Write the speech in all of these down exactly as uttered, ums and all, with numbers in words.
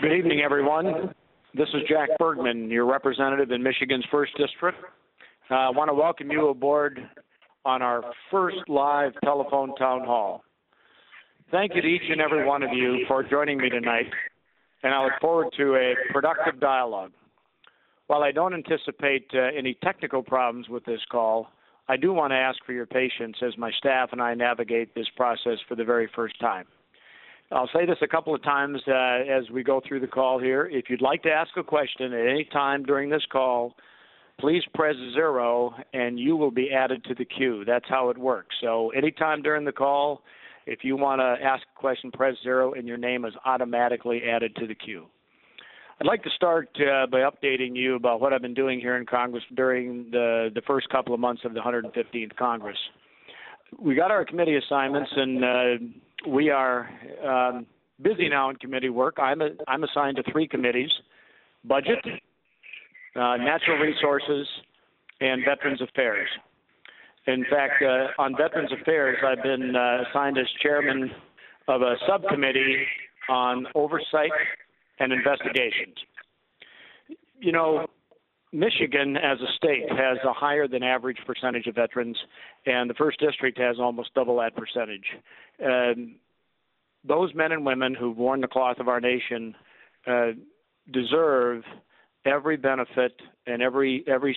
Good evening, everyone. This is Jack Bergman, your representative in Michigan's first District. Uh, I want to welcome you aboard on our first live telephone town hall. Thank you to each and every one of you for joining me tonight, and I look forward to a productive dialogue. While I don't anticipate uh, any technical problems with this call, I do want to ask for your patience as my staff and I navigate this process for the very first time. I'll say this a couple of times uh, as we go through the call here. If you'd like to ask a question at any time during this call, please press zero and you will be added to the queue. That's how it works. So anytime during the call, if you want to ask a question, press zero and your name is automatically added to the queue. I'd like to start uh, by updating you about what I've been doing here in Congress during the, the first couple of months of the one hundred fifteenth Congress. We got our committee assignments, and uh, we are um, busy now in committee work. I'm, a, I'm assigned to three committees: Budget, uh, Natural Resources, and Veterans Affairs. In fact, uh, on Veterans Affairs, I've been uh, assigned as chairman of a subcommittee on oversight and investigations. You know, Michigan as a state has a higher than average percentage of veterans, and the first district has almost double that percentage. Um, those men and women who've worn the cloth of our nation uh, deserve every benefit and every every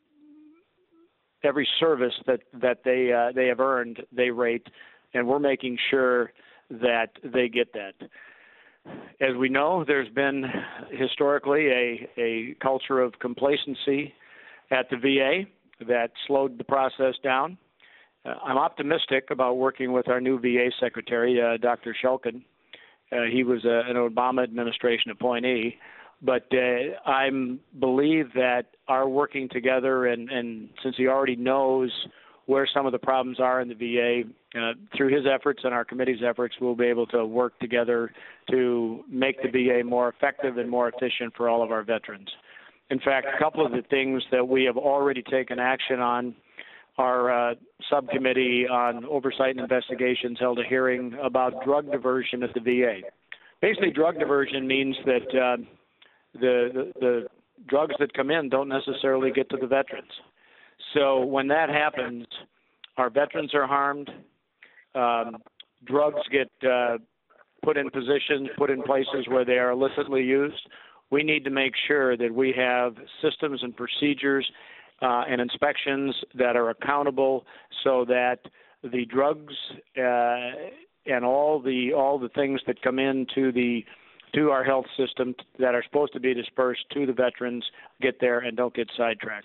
every service that that they uh, they have earned. They rate, and we're making sure that they get that. As we know, there's been historically a, a culture of complacency at the V A that slowed the process down. Uh, I'm optimistic about working with our new V A secretary, uh, Doctor Shulkin. Uh, he was a, an Obama administration appointee, but uh, I believe that our working together, and, and since he already knows where some of the problems are in the V A, uh, through his efforts and our committee's efforts, we'll be able to work together to make the V A more effective and more efficient for all of our veterans. In fact, a couple of the things that we have already taken action on, our uh, subcommittee on oversight and investigations held a hearing about drug diversion at the V A. Basically, drug diversion means that uh, the, the, the drugs that come in don't necessarily get to the veterans. So when that happens, our veterans are harmed, um, drugs get uh, put in positions, put in places where they are illicitly used. We need to make sure that we have systems and procedures uh, and inspections that are accountable so that the drugs uh, and all the all the things that come into the to our health system that are supposed to be dispersed to the veterans get there and don't get sidetracked.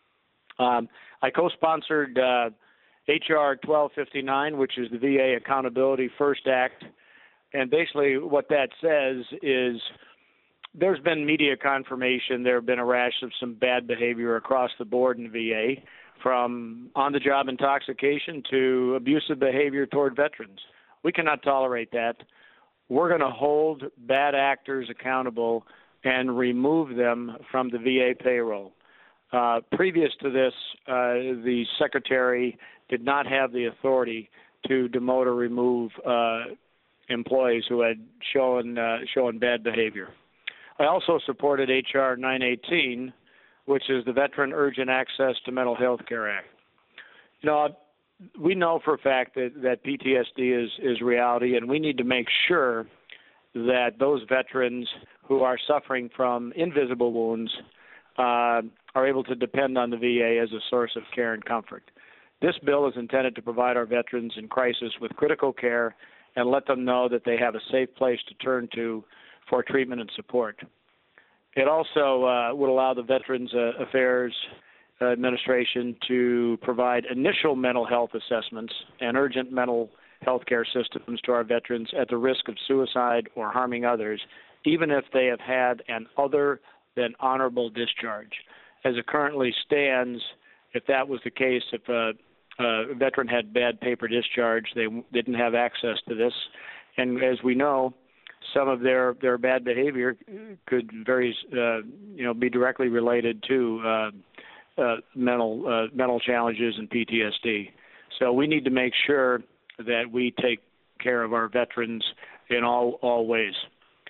Um, I co-sponsored uh, H R twelve fifty-nine, which is the V A Accountability First Act, and basically what that says is there's been media confirmation there have been a rash of some bad behavior across the board in the V A, from on-the-job intoxication to abusive behavior toward veterans. We cannot tolerate that. We're going to hold bad actors accountable and remove them from the V A payroll. Uh, previous to this, uh, the secretary did not have the authority to demote or remove uh, employees who had shown uh, shown bad behavior. I also supported H R nine eighteen, which is the Veteran Urgent Access to Mental Health Care Act. You know, we know for a fact that, that P T S D is, is reality, and we need to make sure that those veterans who are suffering from invisible wounds uh, are able to depend on the V A as a source of care and comfort. This bill is intended to provide our veterans in crisis with critical care and let them know that they have a safe place to turn to for treatment and support. It also uh, would allow the Veterans uh, Affairs Administration to provide initial mental health assessments and urgent mental health care systems to our veterans at the risk of suicide or harming others, even if they have had an other than honorable discharge. As it currently stands, if that was the case, if a, a veteran had bad paper discharge, they didn't have access to this. And as we know, some of their, their bad behavior could very, uh, you know, be directly related to uh, uh, mental uh, mental challenges and P T S D. So we need to make sure that we take care of our veterans in all all ways.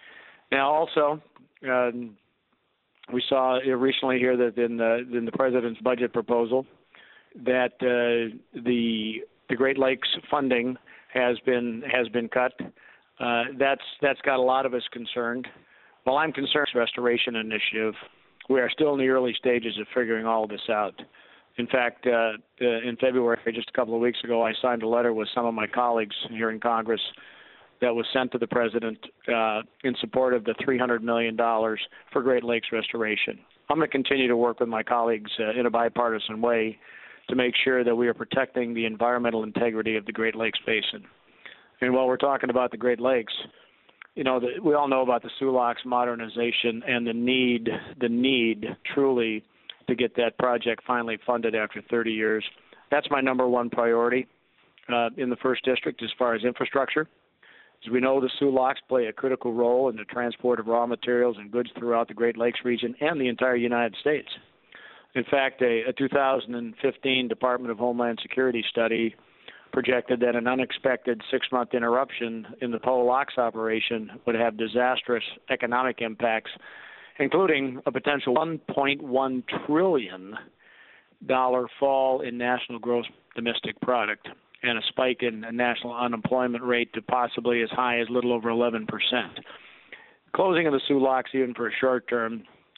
Now, also, um, we saw recently here that in the in the president's budget proposal that uh, the the Great Lakes funding has been has been cut. Uh, that's that's got a lot of us concerned. While I'm concerned with the restoration initiative, we are still in the early stages of figuring all this out. In fact, uh, uh, in February, just a couple of weeks ago, I signed a letter with some of my colleagues here in Congress that was sent to the president uh, in support of the three hundred million dollars for Great Lakes restoration. I'm going to continue to work with my colleagues uh, in a bipartisan way to make sure that we are protecting the environmental integrity of the Great Lakes Basin. And while we're talking about the Great Lakes, you know, the, we all know about the Soo-Locks modernization and the need, the need truly to get that project finally funded after thirty years. That's my number one priority uh, in the first district as far as infrastructure. As we know, the Soo-Locks play a critical role in the transport of raw materials and goods throughout the Great Lakes region and the entire United States. In fact, a, a two thousand fifteen Department of Homeland Security study projected that an unexpected six-month interruption in the Polo Locks operation would have disastrous economic impacts, including a potential one point one trillion dollars fall in national gross domestic product and a spike in the national unemployment rate to possibly as high as a little over eleven percent. Closing of the Soo-Locks, even for a short term,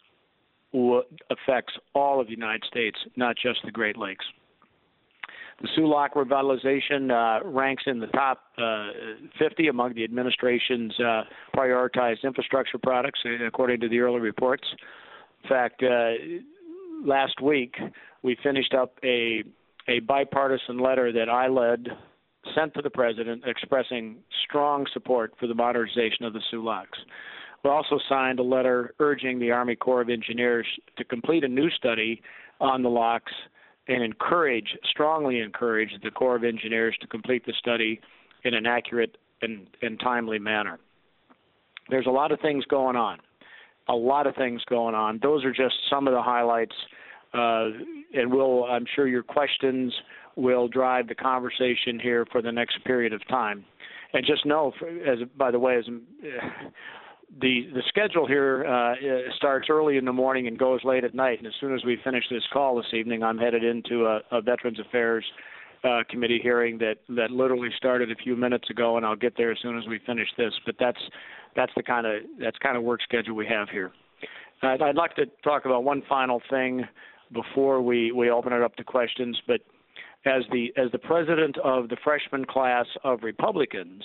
affects all of the United States, not just the Great Lakes. The Soo-Lock revitalization uh, ranks in the top uh, fifty among the administration's uh, prioritized infrastructure products, according to the early reports. In fact, uh, last week we finished up a a bipartisan letter that I led, sent to the president, expressing strong support for the modernization of the Soo-Locks. We also signed a letter urging the Army Corps of Engineers to complete a new study on the locks and encourage, strongly encourage the Corps of Engineers to complete the study in an accurate and, and timely manner. There's a lot of things going on, a lot of things going on. Those are just some of the highlights, uh, and we'll, I'm sure your questions will drive the conversation here for the next period of time. And just know, as by the way, as uh, The the schedule here uh, starts early in the morning and goes late at night. And as soon as we finish this call this evening, I'm headed into a, a Veterans Affairs uh, Committee hearing that, that literally started a few minutes ago, and I'll get there as soon as we finish this. But that's that's the kind of that's kind of work schedule we have here. Uh, I'd like to talk about one final thing before we, we open it up to questions. But as the as the president of the freshman class of Republicans,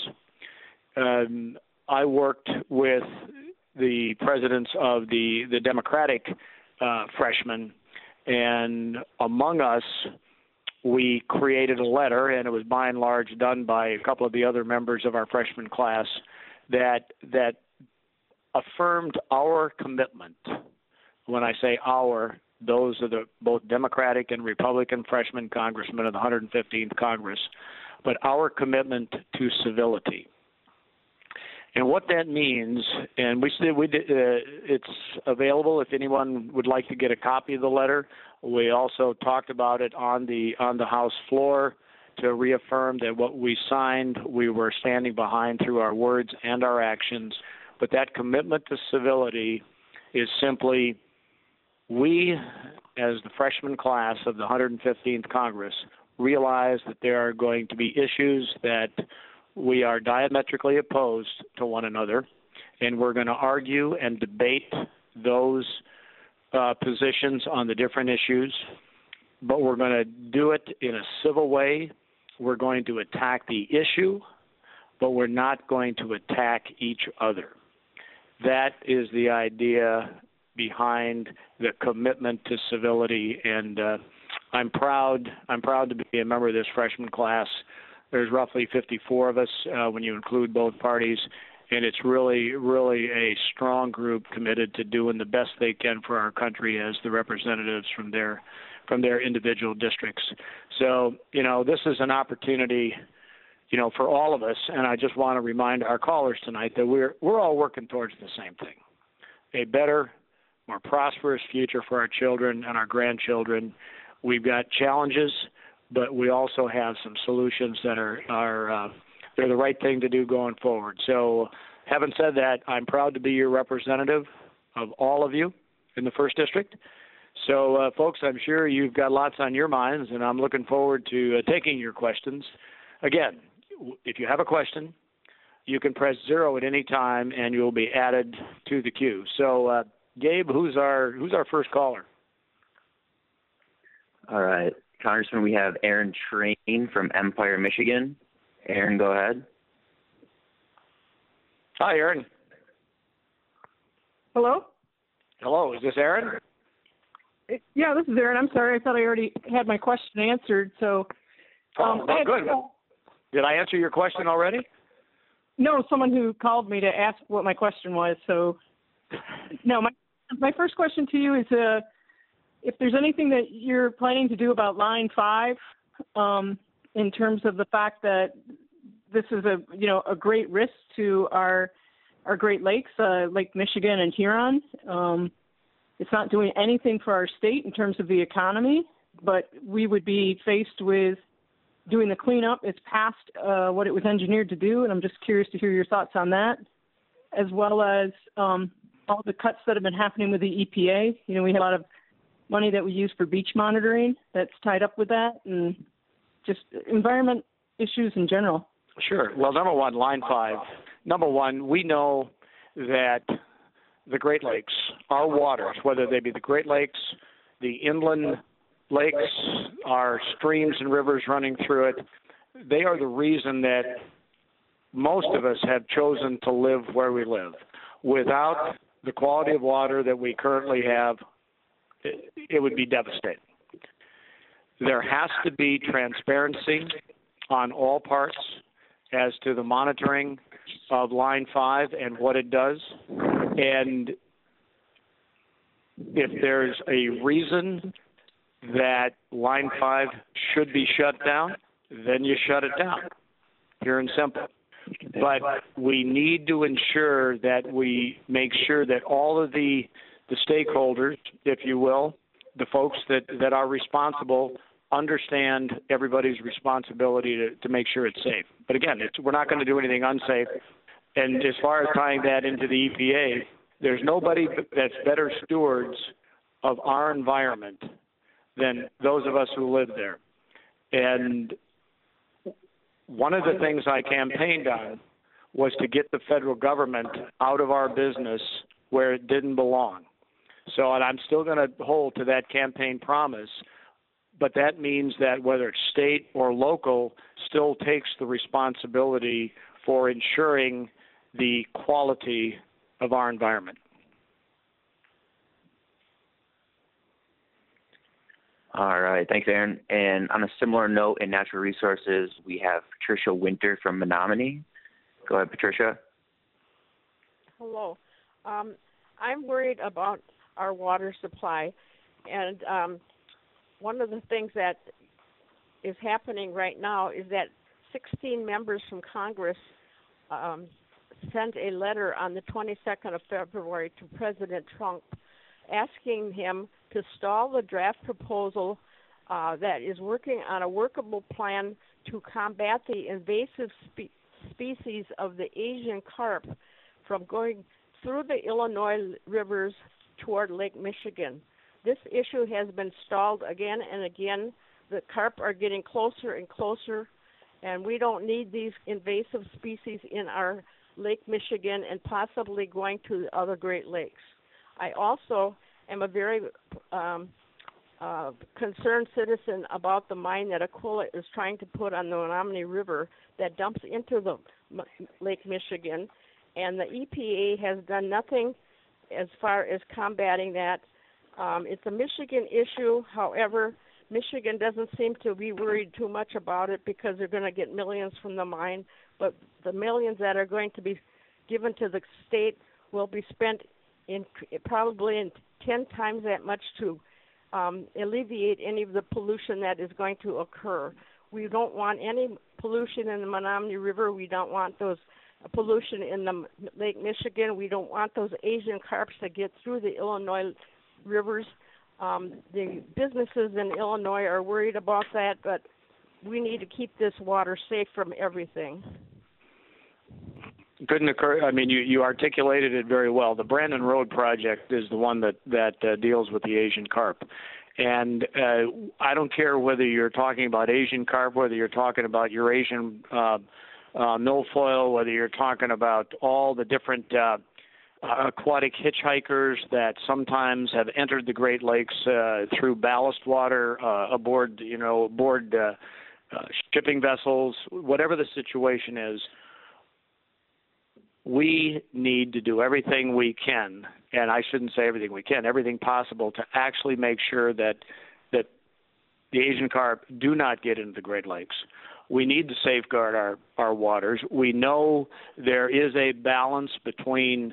um, I worked with the presidents of the, the Democratic uh, freshmen, and among us, we created a letter, and it was by and large done by a couple of the other members of our freshman class, that that affirmed our commitment. When I say our, those are the both Democratic and Republican freshman congressmen of the one hundred fifteenth Congress, but our commitment to civility. And what that means, and we, we uh, it's available if anyone would like to get a copy of the letter. We also talked about it on the on the House floor to reaffirm that what we signed, we were standing behind through our words and our actions. But that commitment to civility is simply, we, as the freshman class of the one hundred fifteenth Congress, realize that there are going to be issues that we are diametrically opposed to one another, and we're going to argue and debate those uh, positions on the different issues, but we're going to do it in a civil way. We're going to attack the issue, but we're not going to attack each other. That is the idea behind the commitment to civility, and uh, I'm proud. I'm proud to be a member of this freshman class. There's roughly fifty-four of us uh, when you include both parties, and it's really, really a strong group committed to doing the best they can for our country as the representatives from their from their individual districts. So, you know, this is an opportunity, you know, for all of us, and I just want to remind our callers tonight that we're we're all working towards the same thing: a better, more prosperous future for our children and our grandchildren. We've got challenges, but we also have some solutions that are, are uh, they're the right thing to do going forward. So Having said that, I'm proud to be your representative of all of you in the first District. So, uh, folks, I'm sure you've got lots on your minds, and I'm looking forward to uh, taking your questions. Again, if you have a question, you can press zero at any time, and you'll be added to the queue. So, uh, Gabe, who's our who's our first caller? All right, Congressman, we have Aaron Train from Empire, Michigan. Aaron, go ahead. Hi, Aaron. Hello? Hello, is this Aaron? Yeah, this is Aaron. I'm sorry. I thought I already had my question answered. So, um, oh, oh, good. Did I answer your question already? No, someone who called me to ask what my question was. So, no, my my first question to you is uh, if there's anything that you're planning to do about Line Five, um, in terms of the fact that this is a you know a great risk to our our Great Lakes, uh, Lake Michigan and Huron. Um, it's not doing anything for our state in terms of the economy, but we would be faced with doing the cleanup. It's past uh, what it was engineered to do, and I'm just curious to hear your thoughts on that, as well as um, all the cuts that have been happening with the E P A. You know, we have a lot of money that we use for beach monitoring that's tied up with that, and just environment issues in general. Sure. Well, number one, Line five. Number one, we know that the Great Lakes, our waters, whether they be the Great Lakes, the inland lakes, our streams and rivers running through it, they are the reason that most of us have chosen to live where we live. Without the quality of water that we currently have, it, it would be devastating. There has to be transparency on all parts as to the monitoring of Line five and what it does. And if there's a reason that Line five should be shut down, then you shut it down, pure and simple. But we need to ensure that we make sure that all of the the stakeholders, if you will, the folks that, that are responsible, understand everybody's responsibility to, to make sure it's safe. But again, it's, we're not going to do anything unsafe. And as far as tying that into the E P A, there's nobody that's better stewards of our environment than those of us who live there. And one of the things I campaigned on was to get the federal government out of our business where it didn't belong. So, and I'm still going to hold to that campaign promise, but that means that whether it's state or local still takes the responsibility for ensuring the quality of our environment. All right. Thanks, Aaron. And on a similar note in natural resources, we have Patricia Winter from Menominee. Go ahead, Patricia. Hello. Um, I'm worried about our water supply. And um, one of the things that is happening right now is that sixteen members from Congress um, sent a letter on the twenty-second of February to President Trump asking him to stall the draft proposal uh, that is working on a workable plan to combat the invasive spe- species of the Asian carp from going through the Illinois rivers toward Lake Michigan. This issue has been stalled again and again. The carp are getting closer and closer, and we don't need these invasive species in our Lake Michigan and possibly going to the other Great Lakes. I also am a very um, uh, concerned citizen about the mine that Aquila is trying to put on the Menominee River that dumps into the M- Lake Michigan, and the E P A has done nothing as far as combating that. Um, it's a Michigan issue. However, Michigan doesn't seem to be worried too much about it because they're going to get millions from the mine, but the millions that are going to be given to the state will be spent in probably in ten times that much to um, alleviate any of the pollution that is going to occur. We don't want any pollution in the Menominee River. We don't want those uh, pollution in the Lake Michigan. We don't want those Asian carps to get through the Illinois rivers. Um, the businesses in Illinois are worried about that, but we need to keep this water safe from everything. couldn't occur. I mean, you, you articulated it very well. The Brandon Road project is the one that that uh, deals with the Asian carp, and uh, I don't care whether you're talking about Asian carp, whether you're talking about Eurasian uh, uh, milfoil, whether you're talking about all the different uh, uh, aquatic hitchhikers that sometimes have entered the Great Lakes uh, through ballast water uh, aboard, you know, aboard uh, uh, shipping vessels, whatever the situation is. We need to do everything we can, and I shouldn't say everything we can, everything possible to actually make sure that that the Asian carp do not get into the Great Lakes. We need to safeguard our, our waters. We know there is a balance between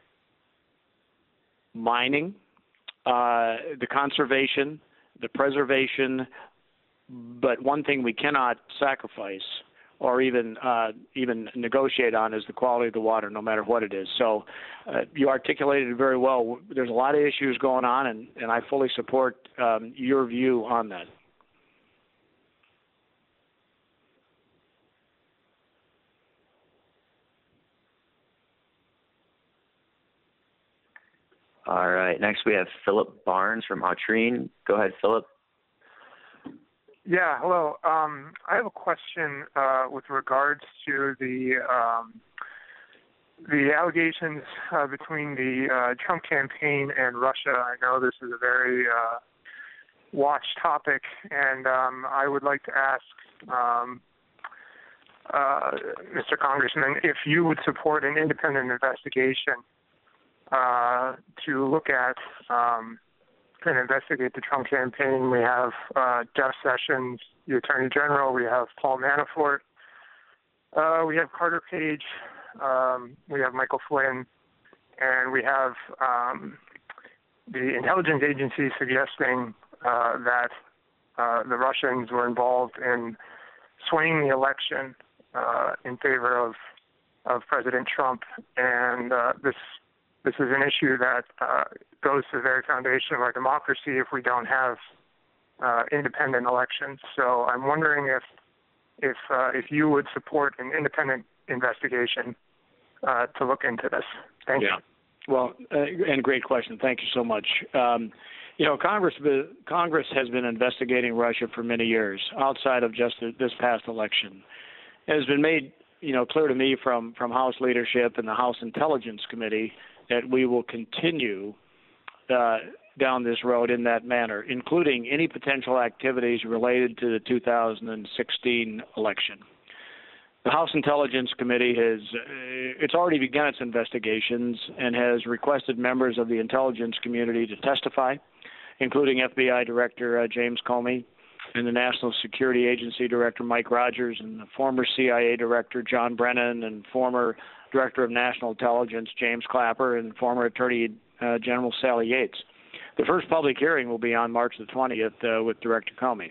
mining, uh, the conservation, the preservation, but one thing we cannot sacrifice or even uh, even negotiate on is the quality of the water, no matter what it is. So uh, you articulated it very well. There's a lot of issues going on, and, and I fully support um, your view on that. All right. Next, we have Philip Barnes from Autrine. Go ahead, Philip. Yeah, hello. Um, I have a question uh, with regards to the um, the allegations uh, between the uh, Trump campaign and Russia. I know this is a very uh, watched topic, and um, I would like to ask um, uh, Mister Congressman if you would support an independent investigation uh, to look at um, and investigate the Trump campaign. We have uh, Jeff Sessions, the Attorney General. We have Paul Manafort. Uh, we have Carter Page. Um, we have Michael Flynn. And we have um, the intelligence agency suggesting uh, that uh, the Russians were involved in swaying the election uh, in favor of of President Trump. And uh, this this is an issue that uh, goes to the very foundation of our democracy if we don't have uh, independent elections. So I'm wondering if if uh, if you would support an independent investigation uh, to look into this. Thank yeah. you. Well, uh, and great question. Thank you so much. Um, you know, Congress Congress has been investigating Russia for many years, outside of just this past election. It has been made, you know, clear to me from from House leadership and the House Intelligence Committee that we will continue uh, down this road in that manner, including any potential activities related to the two thousand sixteen election. The House Intelligence Committee has uh, it's already begun its investigations and has requested members of the intelligence community to testify, including F B I Director uh, James Comey and the National Security Agency Director Mike Rogers and the former C I A Director John Brennan and former Director of National Intelligence James Clapper and former Attorney uh, General Sally Yates. The first public hearing will be on March the twentieth uh, with Director Comey.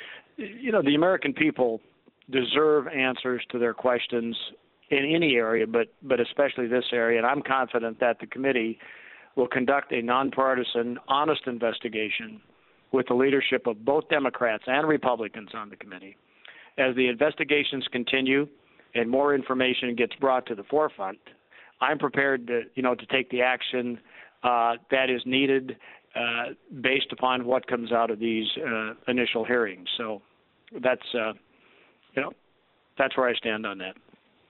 You know, the American people deserve answers to their questions in any area, but but especially this area, and I'm confident that the committee will conduct a nonpartisan, honest investigation with the leadership of both Democrats and Republicans on the committee. As the investigations continue and more information gets brought to the forefront, I'm prepared to, you know, to take the action uh, that is needed uh, based upon what comes out of these uh, initial hearings. So that's, uh, you know, that's where I stand on that.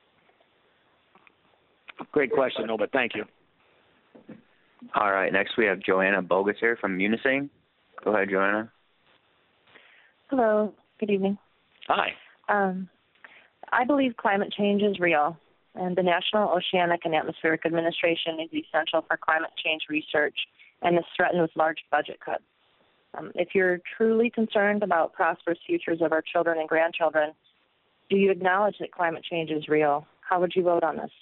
Great question, no, but thank you. All right, next we have Joanna Bogater from Munising. Go ahead, Joanna. Hello. Good evening. Hi. Um, I believe climate change is real, and the National Oceanic and Atmospheric Administration is essential for climate change research and is threatened with large budget cuts. Um, if you're truly concerned about prosperous futures of our children and grandchildren, do you acknowledge that climate change is real? How would you vote on this?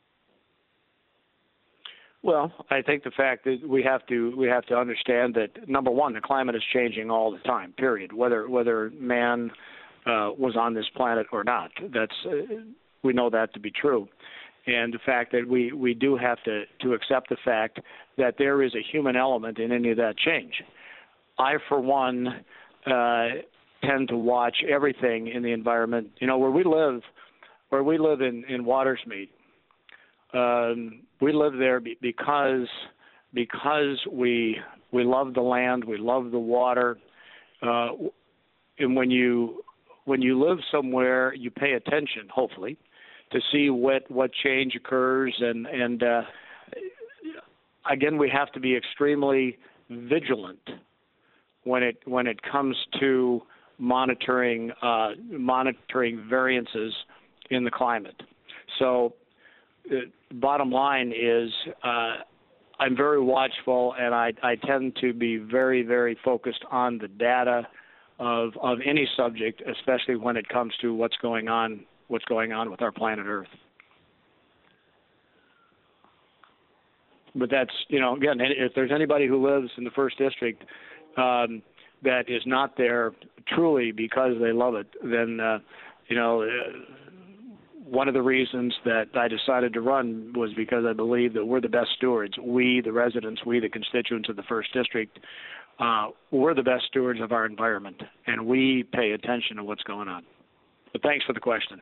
Well, I think the fact that we have to we have to understand that, number one, the climate is changing all the time. Period. Whether whether man uh, was on this planet or not, that's uh, we know that to be true. And the fact that we, we do have to, to accept the fact that there is a human element in any of that change. I, for one, uh, tend to watch everything in the environment. You know, where we live, where we live in in Watersmeet, um, we live there be, because because we we love the land, we love the water, uh, and when you when you live somewhere, you pay attention, hopefully, to see what what change occurs, and and uh, again, we have to be extremely vigilant when it when it comes to monitoring uh, monitoring variances in the climate. So, uh, bottom line is, uh, I'm very watchful, and I, I tend to be very, very focused on the data of of any subject, especially when it comes to what's going on what's going on with our planet Earth. But that's, you know, again, if there's anybody who lives in the first district um, that is not there truly because they love it, then, uh, you know, uh, one of the reasons that I decided to run was because I believe that we're the best stewards. We, the residents, we, the constituents of the first district, uh, we're the best stewards of our environment, and we pay attention to what's going on. But thanks for the question.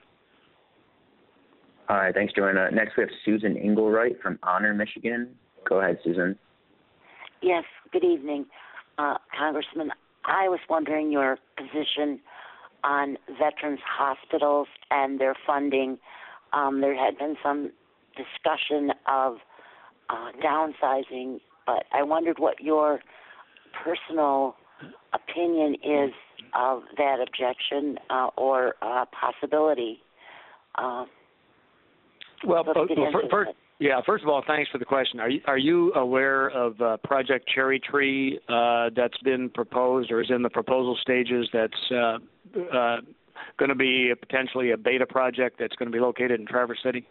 All right, thanks, Joanna. Next, we have Susan Engelwright from Honor, Michigan. Go ahead, Susan. Yes, good evening. Uh, Congressman, I was wondering your position on veterans hospitals and their funding. Um, there had been some discussion of uh, downsizing, but I wondered what your personal opinion is of that objection uh, or uh, possibility. Uh, well, well first, first, yeah. First of all, thanks for the question. Are you are you aware of uh, Project Cherry Tree uh, that's been proposed or is in the proposal stages? That's uh, uh, going to be a, potentially a beta project that's going to be located in Traverse City.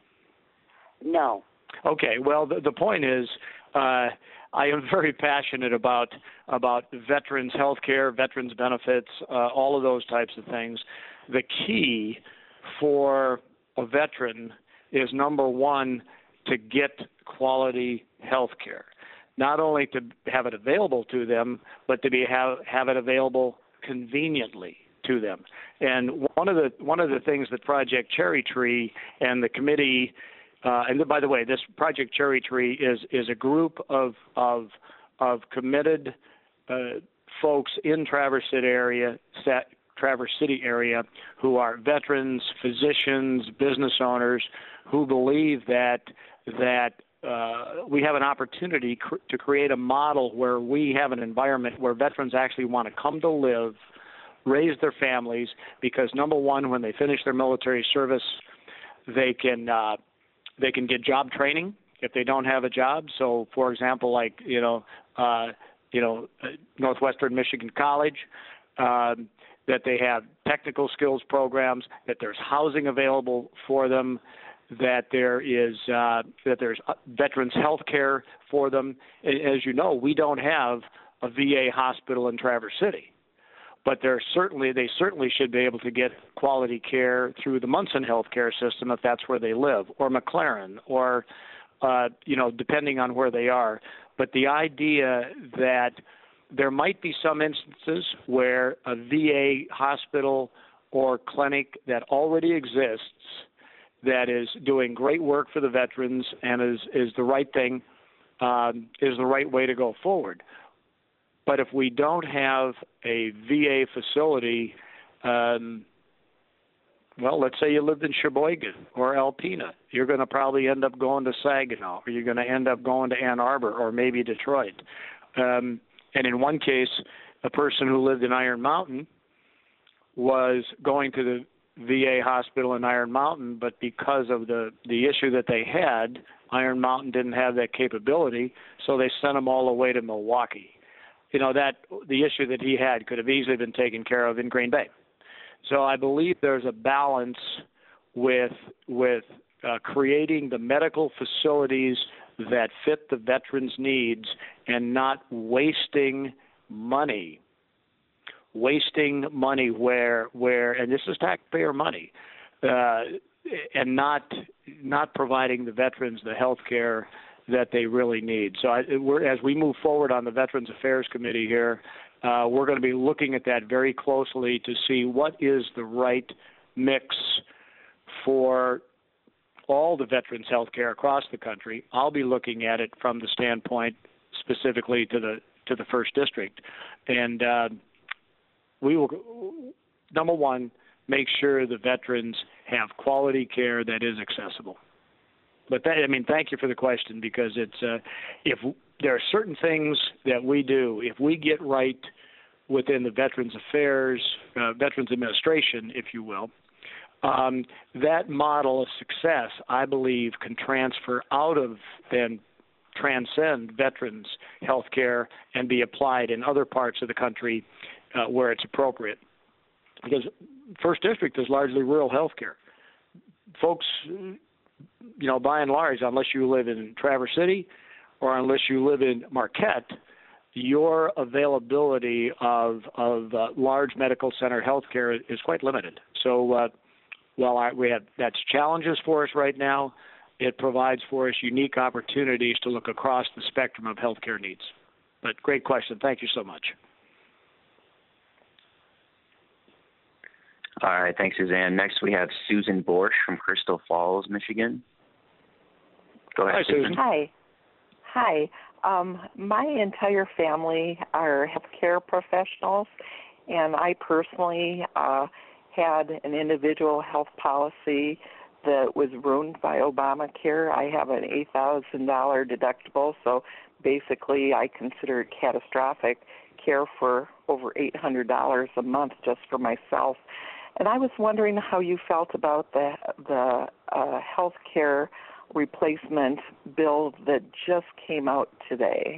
No. Okay. Well, the, the point is, uh, I am very passionate about about veterans health care, veterans benefits, uh, all of those types of things. The key for a veteran is, number one, to get quality health care. Not only to have it available to them, but to be have, have it available conveniently to them. And one of the one of the things that Project Cherry Tree and the committee, uh, and by the way, this Project Cherry Tree is is a group of of of committed uh, folks in Traverse City area, Traverse City area, who are veterans, physicians, business owners, who believe that that uh, we have an opportunity cr- to create a model where we have an environment where veterans actually want to come to live, raise their families, because number one, when they finish their military service, they can uh, they can get job training if they don't have a job. So, for example, like you know, uh, you know, Northwestern Michigan College. Um, that they have technical skills programs, that there's housing available for them, that there is uh, that there's veterans health care for them. As you know, we don't have a V A hospital in Traverse City, but there certainly they certainly should be able to get quality care through the Munson healthcare system if that's where they live, or McLaren, or uh, you know, depending on where they are. But the idea that there might be some instances where a V A hospital or clinic that already exists that is doing great work for the veterans and is, is the right thing, um, is the right way to go forward. But if we don't have a V A facility, um, well, let's say you lived in Sheboygan or Alpena, you're going to probably end up going to Saginaw, or you're going to end up going to Ann Arbor or maybe Detroit. Um, And in one case, a person who lived in Iron Mountain was going to the V A hospital in Iron Mountain, but because of the, the issue that they had, Iron Mountain didn't have that capability, so they sent him all the way to Milwaukee. You know, that the issue that he had could have easily been taken care of in Green Bay. So I believe there's a balance with with uh, creating the medical facilities that fit the veterans' needs and not wasting money, wasting money where where and this is taxpayer money, uh, and not not providing the veterans the health care that they really need. So I, we're, as we move forward on the Veterans Affairs Committee here, uh, we're going to be looking at that very closely to see what is the right mix for all the veterans' health care across the country. I'll be looking at it from the standpoint specifically to the to the first district, and uh, we will, number one, make sure the veterans have quality care that is accessible. But that, I mean, thank you for the question, because it's uh, if there are certain things that we do, if we get right within the Veterans Affairs, uh, Veterans Administration, if you will, um, that model of success, I believe, can transfer out of then transcend veterans health care and be applied in other parts of the country uh, where it's appropriate. Because First District is largely rural health care. Folks, you know, by and large, unless you live in Traverse City or unless you live in Marquette, your availability of, of uh, large medical center health care is quite limited. So uh, while I, we have that's challenges for us right now, it provides for us unique opportunities to look across the spectrum of healthcare needs. But great question. Thank you so much. All right. Thanks, Suzanne. Next, we have Susan Borsch from Crystal Falls, Michigan. Go ahead, Hi, Susan. Susan. Hi. Hi. Um, my entire family are healthcare professionals, and I personally uh, had an individual health policy that was ruined by Obamacare. I have an eight thousand dollars deductible, so basically I consider it catastrophic care for over eight hundred dollars a month just for myself. And I was wondering how you felt about the the uh, health care replacement bill that just came out today.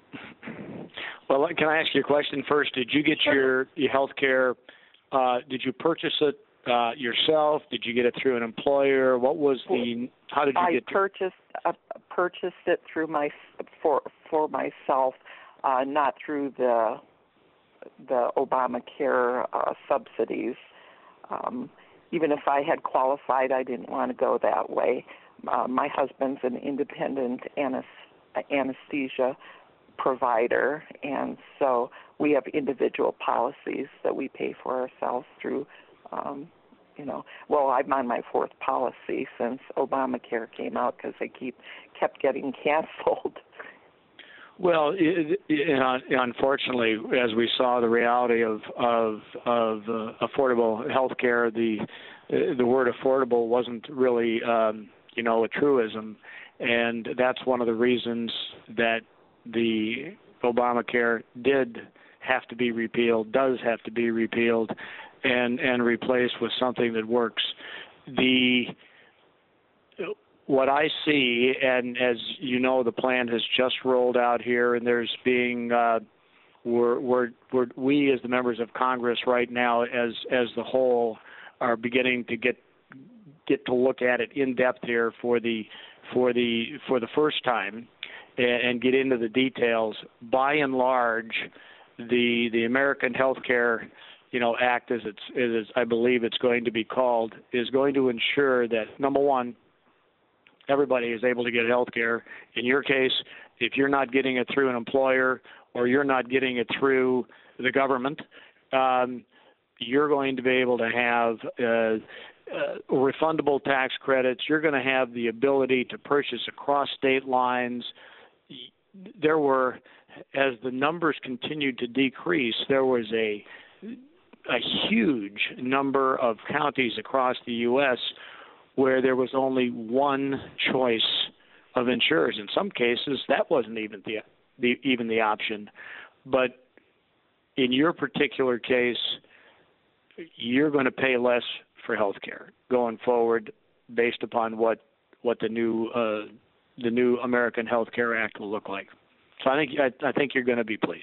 Well, can I ask you a question first? Did you get your, your health care, uh, did you purchase it Uh, yourself? Did you get it through an employer? What was the? How did you I get? I purchased uh, purchased it through my for for myself, uh, not through the the Obamacare uh, subsidies. Um, even if I had qualified, I didn't want to go that way. Uh, my husband's an independent anesthesia provider, and so we have individual policies that we pay for ourselves through. Um, you know, well, I'm on my fourth policy since Obamacare came out because they keep kept getting canceled. Well, it, it, unfortunately, as we saw the reality of of, of uh, affordable health care, the the word affordable wasn't really um, you know a truism, and that's one of the reasons that the Obamacare did have to be repealed, does have to be repealed, and and replaced with something that works. The what I see, and as you know, the plan has just rolled out here, and there's being uh, we're, we're, we're we as the members of Congress right now, as as the whole, are beginning to get get to look at it in depth here for the for the for the first time, and, and get into the details. By and large, the the American Healthcare you know, Act, as it's, as I believe it's going to be called, is going to ensure that, number one, everybody is able to get health care. In your case, if you're not getting it through an employer or you're not getting it through the government, um, you're going to be able to have uh, uh, refundable tax credits. You're going to have the ability to purchase across state lines. There were, as the numbers continued to decrease, there was a a huge number of counties across the U S where there was only one choice of insurers. In some cases, that wasn't even the, the even the option. But in your particular case, you're going to pay less for health care going forward, based upon what what the new uh, the new American Health Care Act will look like. So I think I, I think you're going to be pleased.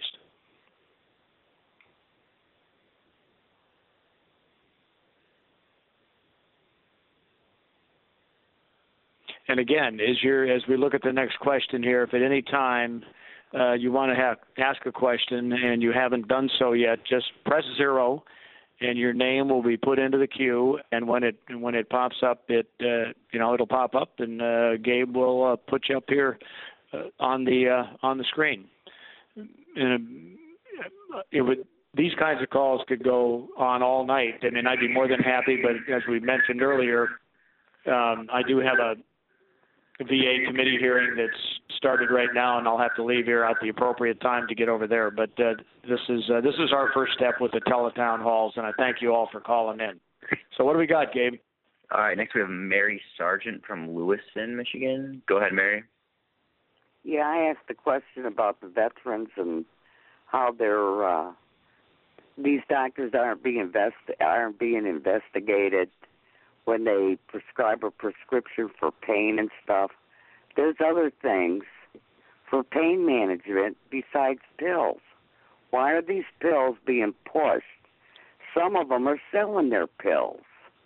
And again, as you're, as we look at the next question here, if at any time uh, you want to have, ask a question and you haven't done so yet, just press zero, and your name will be put into the queue. And when it when it pops up, it uh, you know it'll pop up, and uh, Gabe will uh, put you up here uh, on the uh, on the screen. And it would, these kinds of calls could go on all night. I mean, I'd be more than happy, but as we mentioned earlier, Um, I do have a V A committee hearing that's started right now, and I'll have to leave here at the appropriate time to get over there. But uh, this is uh, this is our first step with the teletown halls, and I thank you all for calling in. So what do we got, Gabe? All right, next we have Mary Sargent from Lewiston, Michigan. Go ahead, Mary. Yeah, I asked a question about the veterans and how they're uh, these doctors aren't being invest aren't being investigated when they prescribe a prescription for pain and stuff. There's other things for pain management besides pills. Why are these pills being pushed? Some of them are selling their pills.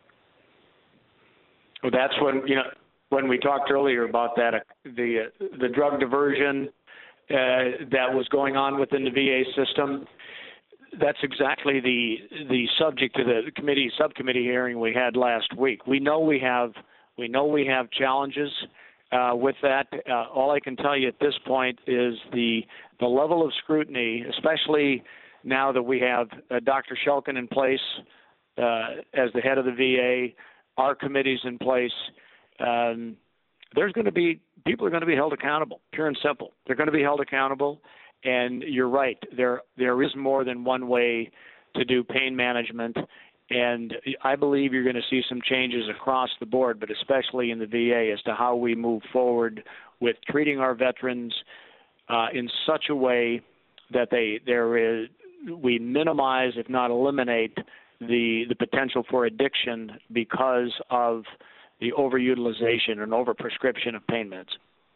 Well, that's when, you know, when we talked earlier about that, uh, the uh, the drug diversion uh, that was going on within the V A system. That's exactly the the subject of the committee subcommittee hearing we had last week. We know we have we know we have challenges uh, with that. Uh, all I can tell you at this point is the the level of scrutiny, especially now that we have uh, Doctor Shulkin in place uh, as the head of the V A, our committees in place. Um, there's going to be people are going to be held accountable, pure and simple. They're going to be held accountable. And you're right, there there is more than one way to do pain management, and I believe you're going to see some changes across the board, but especially in the V A as to how we move forward with treating our veterans uh, in such a way that they there is we minimize, if not eliminate, the the potential for addiction because of the overutilization and overprescription of pain meds.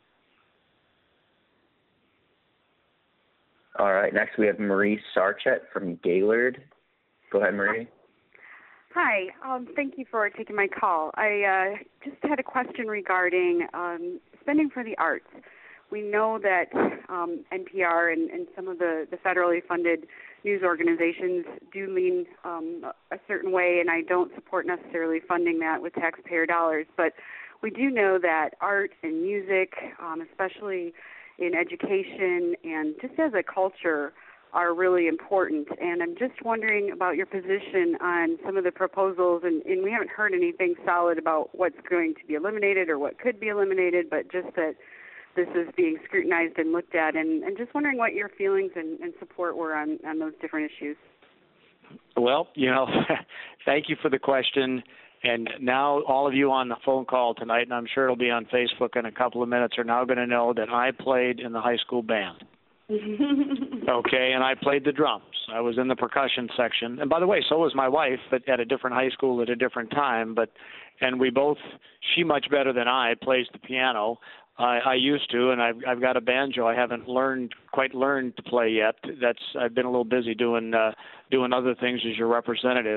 All right, next we have Marie Sarchet from Gaylord. Go ahead, Marie. Hi, um, thank you for taking my call. I uh, just had a question regarding um, spending for the arts. We know that um, N P R and, and some of the, the federally funded news organizations do lean um, a certain way, and I don't support necessarily funding that with taxpayer dollars, but we do know that art and music, um, especially in education and just as a culture, are really important. And I'm just wondering about your position on some of the proposals, and, and we haven't heard anything solid about what's going to be eliminated or what could be eliminated, but just that this is being scrutinized and looked at, and, and just wondering what your feelings and, and support were on, on those different issues. Well, you know, thank you for the question. And now all of you on the phone call tonight, and I'm sure it'll be on Facebook in a couple of minutes, are now going to know that I played in the high school band. Okay, and I played the drums. I was in the percussion section. And by the way, so was my wife, but at a different high school at a different time. But and we both, she much better than I, plays the piano. I, I used to, and I've, I've got a banjo. I haven't learned quite learned to play yet. That's I've been a little busy doing uh, doing other things as your representative.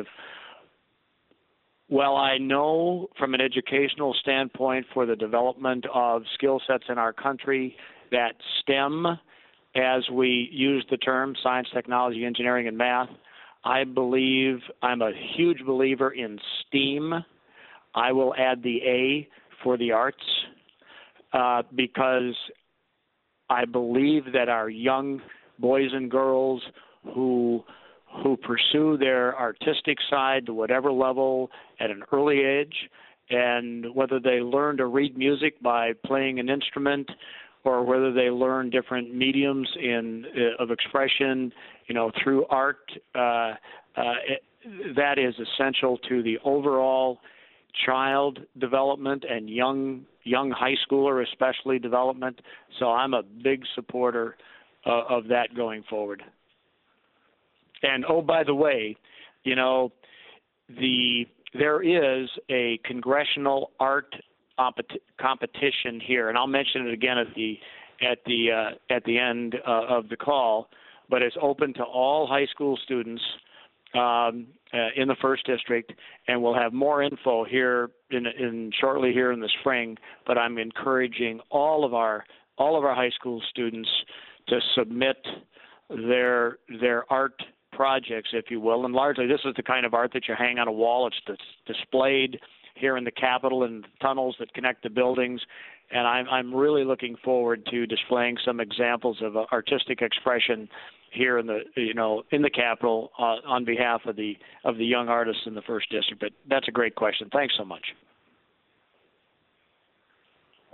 Well, I know from an educational standpoint for the development of skill sets in our country that STEM, as we use the term, science, technology, engineering, and math, I believe I'm a huge believer in STEAM. I will add the A for the arts uh, because I believe that our young boys and girls who who pursue their artistic side to whatever level at an early age, and whether they learn to read music by playing an instrument or whether they learn different mediums in uh, of expression, you know, through art, uh, uh, it, that is essential to the overall child development and young young high schooler especially development. So I'm a big supporter uh, of that going forward. And, oh, by the way, you know, the there is a congressional art opet- competition here, and I'll mention it again at the at the uh, at the end uh, of the call. But it's open to all high school students um, uh, in the first district, and we'll have more info here in, in shortly here in the spring. But I'm encouraging all of our all of our high school students to submit their their art projects, if you will, and largely this is the kind of art that you hang on a wall. It's dis- displayed here in the Capitol and the tunnels that connect the buildings, and I'm, I'm really looking forward to displaying some examples of uh, artistic expression here in the you know in the Capitol uh, on behalf of the of the young artists in the first district. But that's a great question. Thanks so much.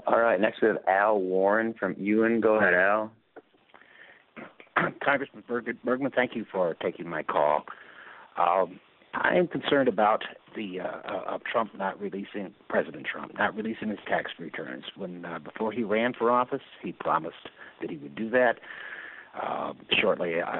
All right, next we have Al Warren from Ewan. Go ahead, Al. Congressman Bergman, thank you for taking my call. Um, I am concerned about the uh, of Trump not releasing, President Trump not releasing his tax returns. When uh, before he ran for office, he promised that he would do that. Uh, shortly, uh,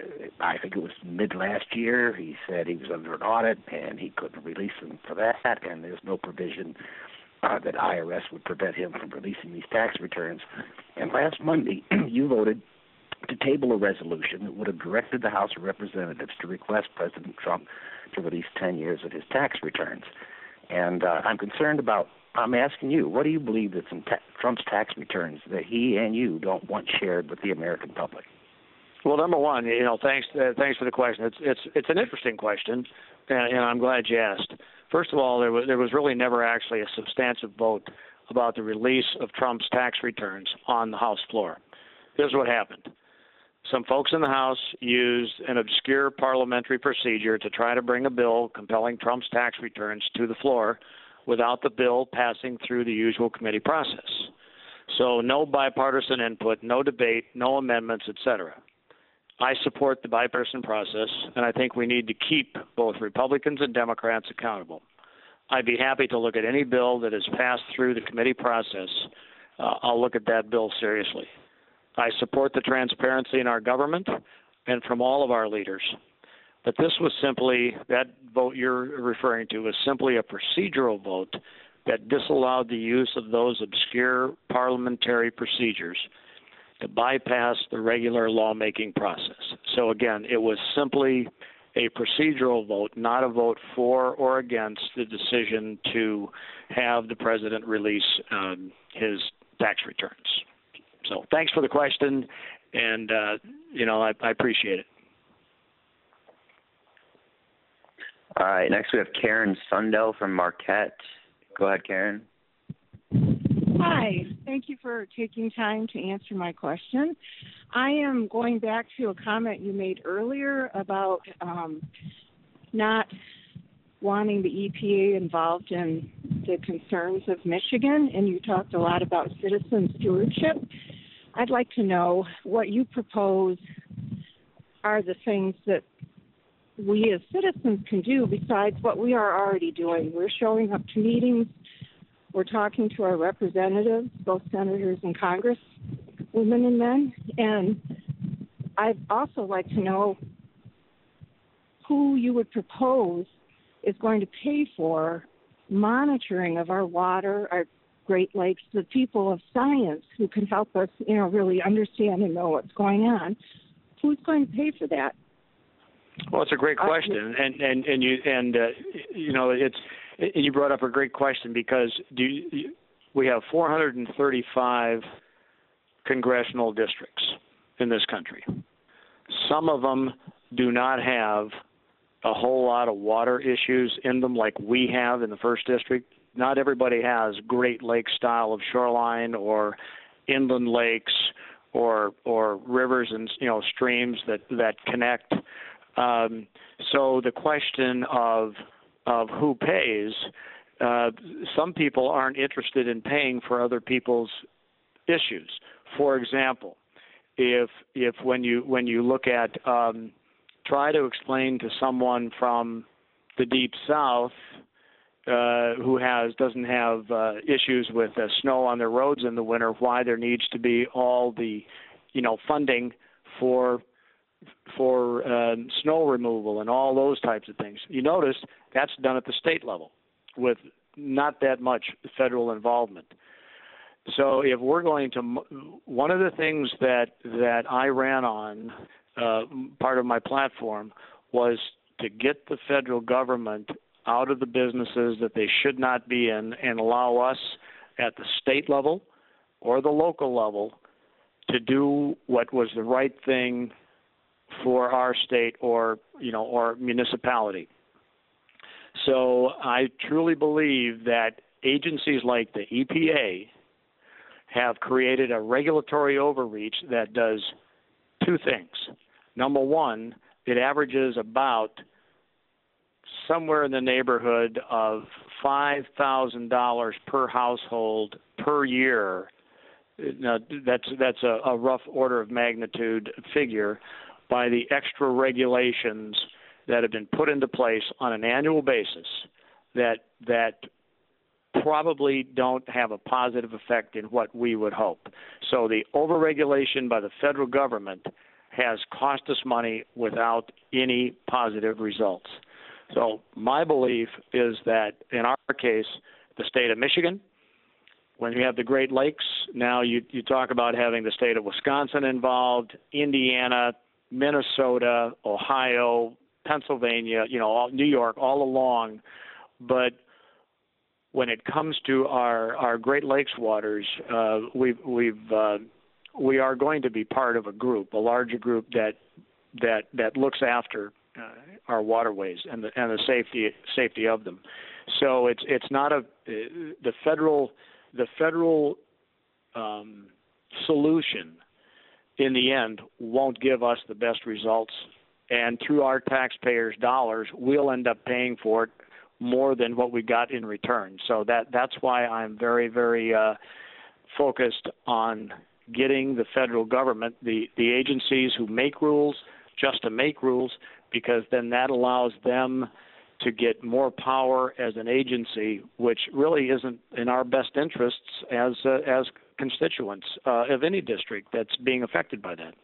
I think it was mid last year, he said he was under an audit and he couldn't release them for that, and there's no provision uh, that I R S would prevent him from releasing these tax returns. And last Monday, you voted to table a resolution that would have directed the House of Representatives to request President Trump to release ten years of his tax returns. And uh, I'm concerned about, I'm asking you, what do you believe that's in ta- Trump's tax returns that he and you don't want shared with the American public? Well, number one, you know, thanks uh, thanks for the question. It's it's it's an interesting question, and, and I'm glad you asked. First of all, there was there was really never actually a substantive vote about the release of Trump's tax returns on the House floor. Here's what happened. Some folks in the House used an obscure parliamentary procedure to try to bring a bill compelling Trump's tax returns to the floor without the bill passing through the usual committee process. So no bipartisan input, no debate, no amendments, et cetera. I support the bipartisan process, and I think we need to keep both Republicans and Democrats accountable. I'd be happy to look at any bill that has passed through the committee process. Uh, I'll look at that bill seriously. I support the transparency in our government and from all of our leaders. But this was simply, that vote you're referring to was simply a procedural vote that disallowed the use of those obscure parliamentary procedures to bypass the regular lawmaking process. So again, it was simply a procedural vote, not a vote for or against the decision to have the president release um, his tax returns. So thanks for the question, and, uh, you know, I, I appreciate it. All right, next we have Karen Sundell from Marquette. Go ahead, Karen. Hi, thank you for taking time to answer my question. I am going back to a comment you made earlier about um, not wanting the E P A involved in the concerns of Michigan, and you talked a lot about citizen stewardship. I'd like to know what you propose are the things that we as citizens can do besides what we are already doing. We're showing up to meetings. We're talking to our representatives, both senators and Congress, women and men. And I'd also like to know who you would propose is going to pay for monitoring of our water, our Great Lakes, the people of science who can help us, you know, really understand and know what's going on. Who's going to pay for that? Well, it's a great question, and and and you and uh, you know it's and you brought up a great question because do you, we have four hundred thirty-five congressional districts in this country. Some of them do not have a whole lot of water issues in them like we have in the first district. Not everybody has Great Lake style of shoreline or inland lakes or or rivers and you know streams that that connect. Um, so the question of of who pays, uh, some people aren't interested in paying for other people's issues. For example, if if when you when you look at um, try to explain to someone from the Deep South uh, who has doesn't have uh, issues with uh, snow on their roads in the winter, why there needs to be all the you know funding for for uh, snow removal and all those types of things. You notice that's done at the state level with not that much federal involvement. So if we're going to, one of the things that, that I ran on, uh, part of my platform, was to get the federal government out of the businesses that they should not be in and allow us at the state level or the local level to do what was the right thing for our state or, you know, or municipality. So I truly believe that agencies like the E P A have created a regulatory overreach that does two things. Number one, it averages about somewhere in the neighborhood of five thousand dollars per household per year. Now, that's that's a, a rough order of magnitude figure by the extra regulations that have been put into place on an annual basis that that probably don't have a positive effect in what we would hope. So the overregulation by the federal government has cost us money without any positive results. So my belief is that in our case, the state of Michigan, when you have the Great Lakes, now you, you talk about having the state of Wisconsin involved, Indiana, Minnesota, Ohio, Pennsylvania, you know, all, New York, all along. But when it comes to our, our Great Lakes waters, uh, we've, we've, uh, we are going to be part of a group, a larger group that that that looks after uh, our waterways and the and the safety safety of them. So it's it's not a the federal the federal um, solution in the end won't give us the best results, and through our taxpayers' dollars, we'll end up paying for it more than what we got in return. So that that's why I'm very very uh, focused on getting the federal government, the, the agencies who make rules, just to make rules, because then that allows them to get more power as an agency, which really isn't in our best interests as uh, as constituents uh, of any district that's being affected by that.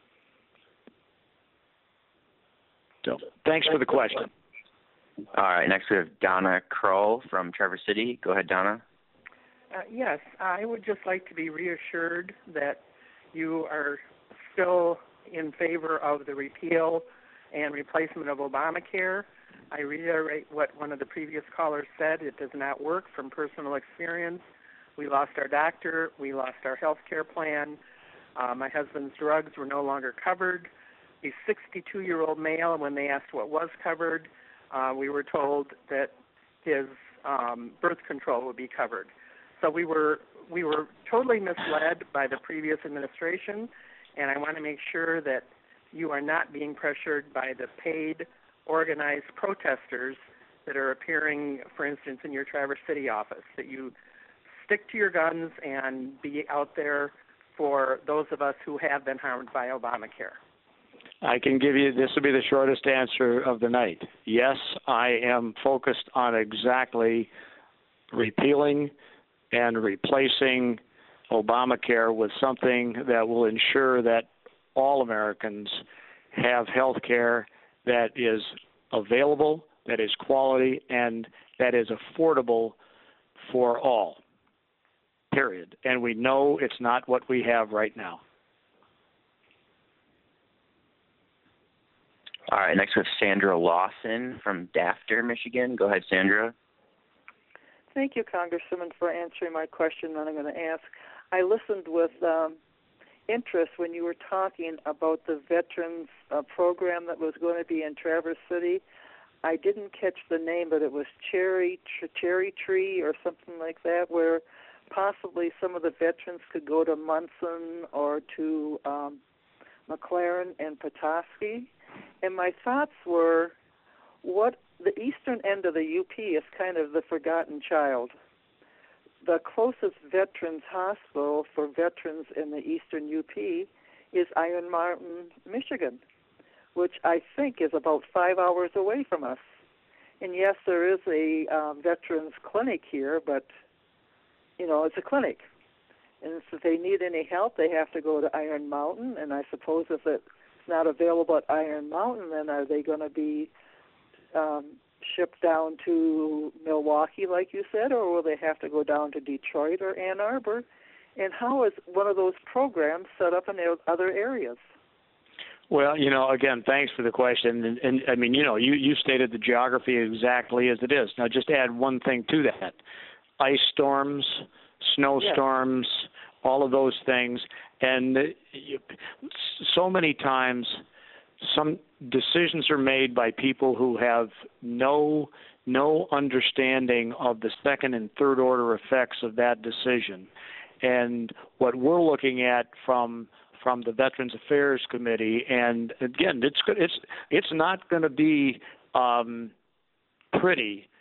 So thanks for the question. All right, next we have Donna Kroll from Traverse City. Go ahead, Donna. Uh, yes, I would just like to be reassured that you are still in favor of the repeal and replacement of Obamacare. I reiterate what one of the previous callers said. It does not work from personal experience. We lost our doctor. We lost our health care plan. Uh, my husband's drugs were no longer covered. A sixty-two-year-old male, when they asked what was covered, uh, we were told that his um, birth control would be covered. So we were we were totally misled by the previous administration, and I want to make sure that you are not being pressured by the paid, organized protesters that are appearing, for instance, in your Traverse City office, that you stick to your guns and be out there for those of us who have been harmed by Obamacare. I can give you, this will be the shortest answer of the night. Yes, I am focused on exactly repealing and replacing Obamacare with something that will ensure that all Americans have health care that is available, that is quality, and that is affordable for all, period. And we know it's not what we have right now. All right, next we have Sandra Lawson from Dafter, Michigan. Go ahead, Sandra. Thank you, Congresswoman, for answering my question that I'm going to ask. I listened with um, interest when you were talking about the veterans uh, program that was going to be in Traverse City. I didn't catch the name, but it was Cherry tr- Cherry Tree or something like that, where possibly some of the veterans could go to Munson or to um, McLaren and Petoskey. And my thoughts were, what the eastern end of the U P is kind of the forgotten child. The closest veterans hospital for veterans in the eastern U P is Iron Mountain, Michigan, which I think is about five hours away from us. And yes, there is a uh, veterans clinic here, but, you know, it's a clinic. And if they need any help, they have to go to Iron Mountain. And I suppose if it's not available at Iron Mountain, then are they going to be um, shipped down to Milwaukee, like you said, or will they have to go down to Detroit or Ann Arbor? And how is one of those programs set up in other areas? Well, you know, again, thanks for the question. And, and I mean, you know, you, you stated the geography exactly as it is. Now, just add one thing to that. Ice storms, snowstorms, yes. All of those things. And so many times some decisions are made by people who have no no understanding of the second and third order effects of that decision. And what we're looking at from from the Veterans Affairs Committee, and again, it's it's it's not going to be um, pretty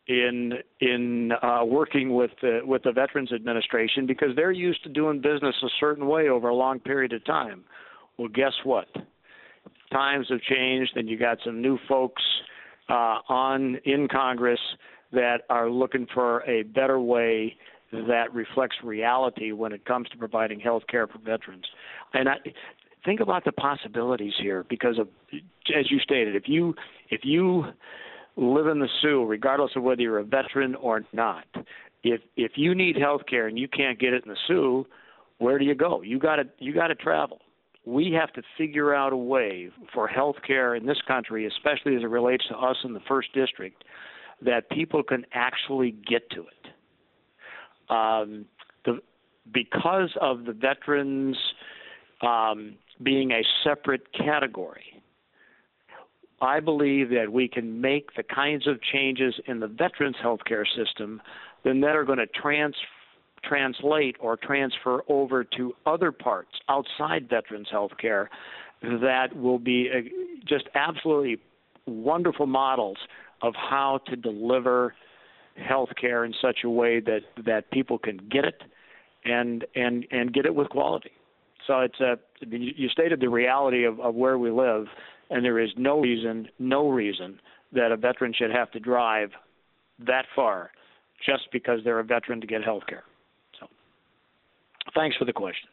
in in uh, working with the, with the Veterans Administration because they're used to doing business a certain way over a long period of time. Well, guess what? Times have changed, and you got some new folks uh, on in Congress that are looking for a better way that reflects reality when it comes to providing health care for veterans. And I think about the possibilities here because of, as you stated, if you if you live in the Sioux, regardless of whether you're a veteran or not, if if you need health care and you can't get it in the Sioux, where do you go? You got to you got to travel. We have to figure out a way for health care in this country, especially as it relates to us in the first district, that people can actually get to it. Um, the, because of the veterans um, being a separate category, I believe that we can make the kinds of changes in the veterans healthcare system then that are going to trans, translate or transfer over to other parts outside veterans healthcare that will be uh, just absolutely wonderful models of how to deliver health care in such a way that, that people can get it and and and get it with quality. So it's a you stated the reality of, of where we live, and there is no reason, no reason that a veteran should have to drive that far just because they're a veteran to get health care. So thanks for the question.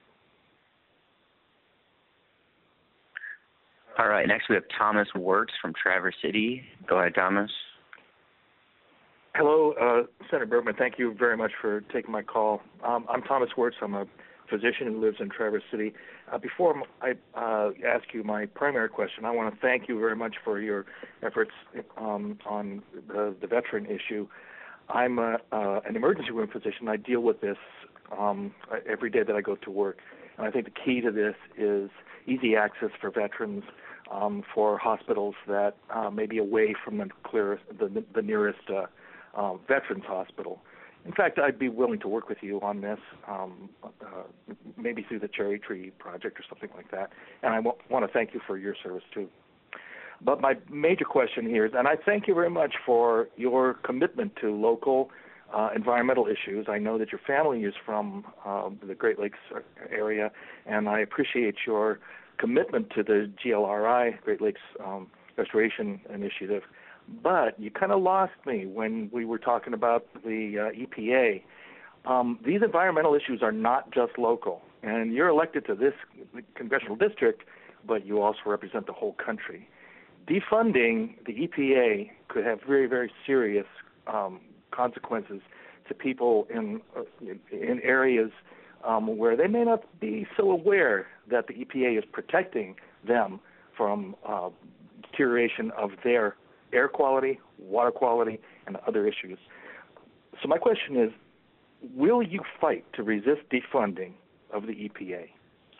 All right, next we have Thomas Wirtz from Traverse City. Go ahead, Thomas. Hello, uh, Senator Bergman. Thank you very much for taking my call. Um, I'm Thomas Wirtz. I'm a physician who lives in Traverse City. Uh, before I uh, ask you my primary question, I want to thank you very much for your efforts um, on the, the veteran issue. I'm a, uh, an emergency room physician. I deal with this um, every day that I go to work. And I think the key to this is easy access for veterans um, for hospitals that uh, may be away from the, clearest, the, the nearest uh, uh, veterans hospital. In fact, I'd be willing to work with you on this, um, uh, maybe through the Cherry Tree Project or something like that. And I w- want to thank you for your service, too. But my major question here is, and I thank you very much for your commitment to local uh, environmental issues. I know that your family is from uh, the Great Lakes area, and I appreciate your commitment to the G L R I, Great Lakes um, Restoration Initiative. But you kind of lost me when we were talking about the uh, E P A. Um, these environmental issues are not just local, and you're elected to this congressional district, but you also represent the whole country. Defunding the E P A could have very, very serious um, consequences to people in uh, in areas um, where they may not be so aware that the E P A is protecting them from uh, deterioration of their air quality, water quality, and other issues. So my question is, will you fight to resist defunding of the E P A?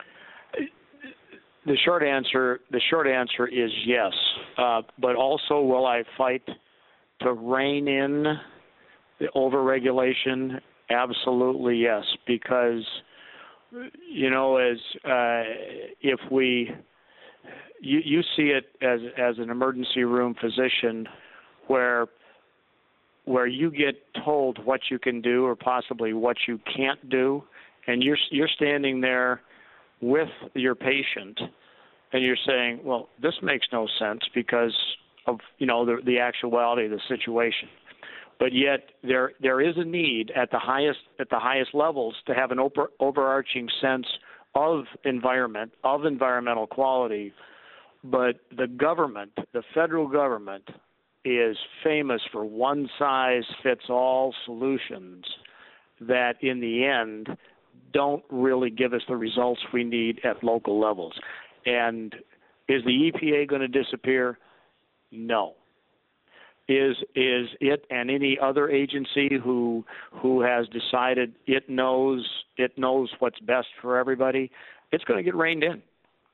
The short answer, the short answer is yes. Uh, but also, will I fight to rein in the overregulation? Absolutely yes. Because, you know, as uh, if we You, you see it as as an emergency room physician where where you get told what you can do or possibly what you can't do, and you're you're standing there with your patient and you're saying, well, this makes no sense because of, you know, the the actuality of the situation. But yet there there is a need at the highest at the highest levels to have an over, overarching sense of environment, of environmental quality. But the government, the federal government, is famous for one-size-fits-all solutions that, in the end, don't really give us the results we need at local levels. And is the E P A going to disappear? No. Is is it and any other agency who who has decided it knows it knows what's best for everybody? It's going to get reined in.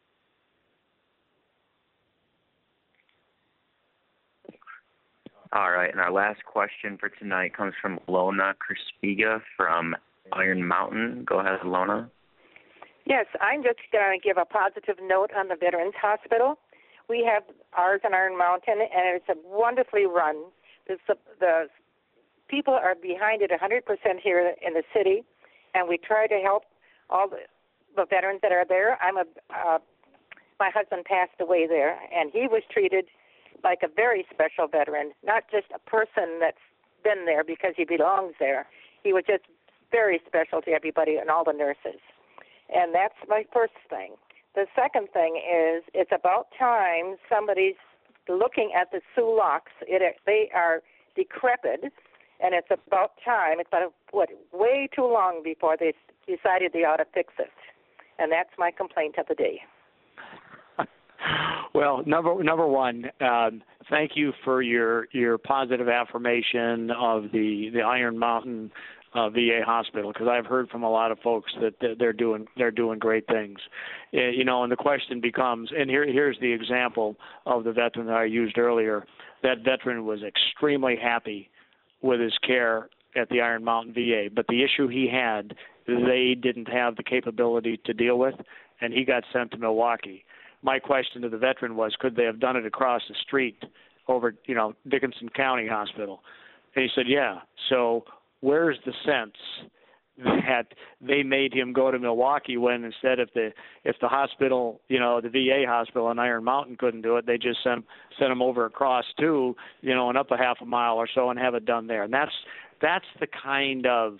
All right, and our last question for tonight comes from Lona Crispiga from Iron Mountain. Go ahead, Lona. Yes, I'm just going to give a positive note on the Veterans Hospital. We have ours in Iron Mountain, and it's a wonderfully run. the, the people are behind it one hundred percent here in the city, and we try to help all the, the veterans that are there. I'm a uh, my husband passed away there, and he was treated like a very special veteran, not just a person that's been there because he belongs there. He was just very special to everybody and all the nurses. And that's my first thing. The second thing is it's about time somebody's looking at the S U locks. It, they are decrepit, and it's about time. It's about, what, way too long before they decided they ought to fix it. And that's my complaint of the day. Well, number number one, um, thank you for your your positive affirmation of the the Iron Mountain uh, V A hospital, because I've heard from a lot of folks that they're doing they're doing great things. Uh, you know, and the question becomes, and here here's the example of the veteran that I used earlier. That veteran was extremely happy with his care at the Iron Mountain V A, but the issue he had, they didn't have the capability to deal with, and he got sent to Milwaukee. My question to the veteran was, could they have done it across the street over, you know, Dickinson County Hospital? And he said, yeah. So where's the sense that they made him go to Milwaukee when instead if the if the hospital, you know, the V A hospital in Iron Mountain couldn't do it, they just sent sent him over across too, you know, and up a half a mile or so and have it done there. And that's that's the kind of,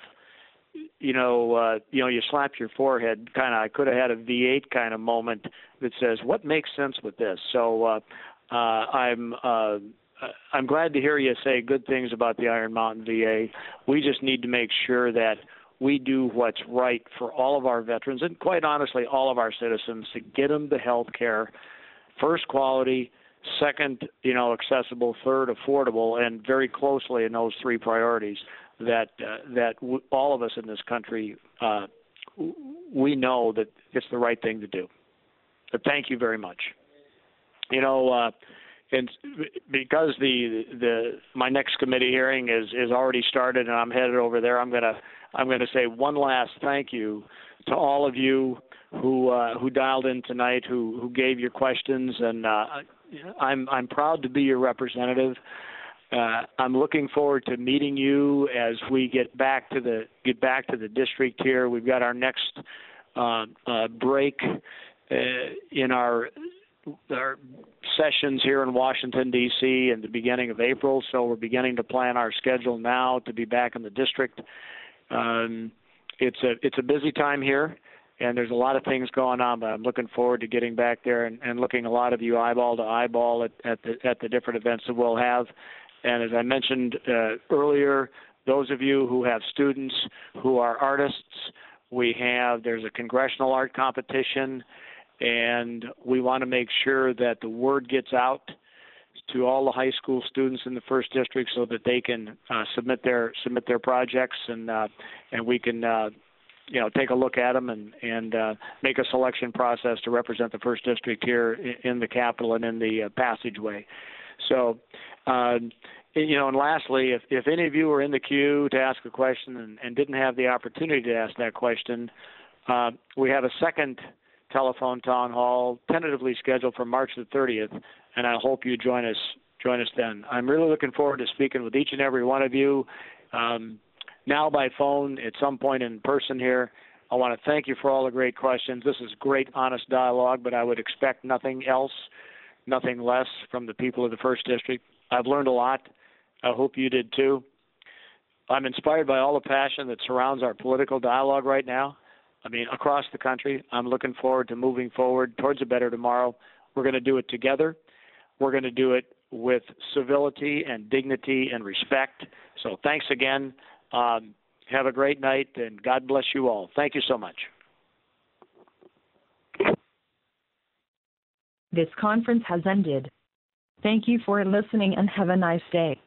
you know, uh, you know, you slap your forehead kind of, I could have had a V eight kind of moment that says, what makes sense with this? So uh, uh, I'm uh, I'm glad to hear you say good things about the Iron Mountain V A. We just need to make sure that we do what's right for all of our veterans and, quite honestly, all of our citizens to get them the health care, first quality, second, you know, accessible, third, affordable, and very closely in those three priorities that uh, that w- all of us in this country, uh, w- we know that it's the right thing to do. But thank you very much. You know, uh, and because the the my next committee hearing is, is already started and I'm headed over there, I'm gonna I'm gonna say one last thank you to all of you who uh, who dialed in tonight, who who gave your questions, and uh, I'm I'm proud to be your representative. Uh, I'm looking forward to meeting you as we get back to the get back to the district here. We've got our next uh, uh, break uh, in our our sessions here in Washington, D C in the beginning of April, so we're beginning to plan our schedule now to be back in the district. Um, it's a it's a busy time here, and there's a lot of things going on, but I'm looking forward to getting back there and, and looking a lot of you eyeball to eyeball at, at the at the different events that we'll have. And as I mentioned uh, earlier, those of you who have students who are artists, we have, there's a congressional art competition, and we want to make sure that the word gets out to all the high school students in the first district so that they can uh, submit their submit their projects, and uh, and we can uh, you know take a look at them and and uh, make a selection process to represent the first district here in, in the Capitol and in the uh, passageway. So, uh, you know, and lastly, if, if any of you are in the queue to ask a question and, and didn't have the opportunity to ask that question, uh, we have a second telephone town hall tentatively scheduled for March the thirtieth, and I hope you join us join us then. I'm really looking forward to speaking with each and every one of you, um, now by phone, at some point in person here. I want to thank you for all the great questions. This is great, honest dialogue, but I would expect nothing else, nothing less from the people of the first District. I've learned a lot. I hope you did too. I'm inspired by all the passion that surrounds our political dialogue right now. I mean, across the country. I'm looking forward to moving forward towards a better tomorrow. We're going to do it together. We're going to do it with civility and dignity and respect. So thanks again. Um, have a great night, and God bless you all. Thank you so much. This conference has ended. Thank you for listening and have a nice day.